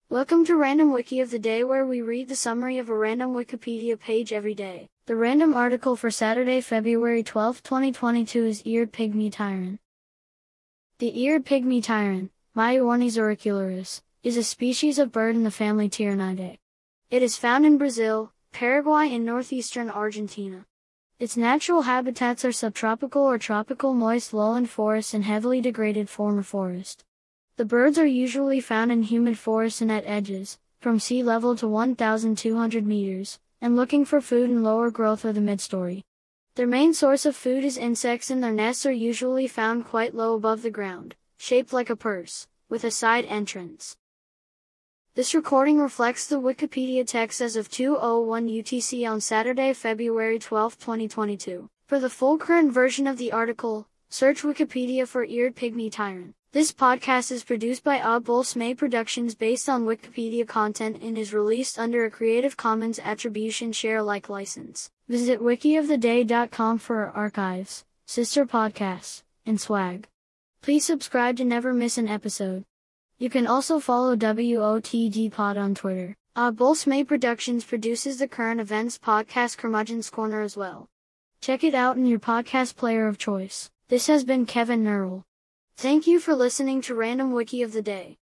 Welcome to Random Wiki of the Day, where we read the summary of a random Wikipedia page every day. The random article for Saturday, February 12, 2022 is Eared Pygmy Tyrant. The eared pygmy tyrant, Maiornis auricularis, is a species of bird in the family Tyranidae. It is found in Brazil, Paraguay and northeastern Argentina. Its natural habitats are subtropical or tropical moist lowland forests and heavily degraded former forest. The birds are usually found in humid forests and at edges, from sea level to 1,200 meters, and looking for food in lower growth or the midstory. Their main source of food is insects, and their nests are usually found quite low above the ground, shaped like a purse, with a side entrance. This recording reflects the Wikipedia text as of 2:01 UTC on Saturday, February 12, 2022. For the full current version of the article, search Wikipedia for Eared Pygmy Tyrant. This podcast is produced by Bolsme Productions based on Wikipedia content and is released under a Creative Commons Attribution Share Alike license. Visit wikioftheday.com for our archives, sister podcasts, and swag. Please subscribe to never miss an episode. You can also follow WOTD Pod on Twitter. Bolsme Productions produces the current events podcast Curmudgeon's Corner as well. Check it out in your podcast player of choice. This has been Kevin Nerl. Thank you for listening to Random Wiki of the Day.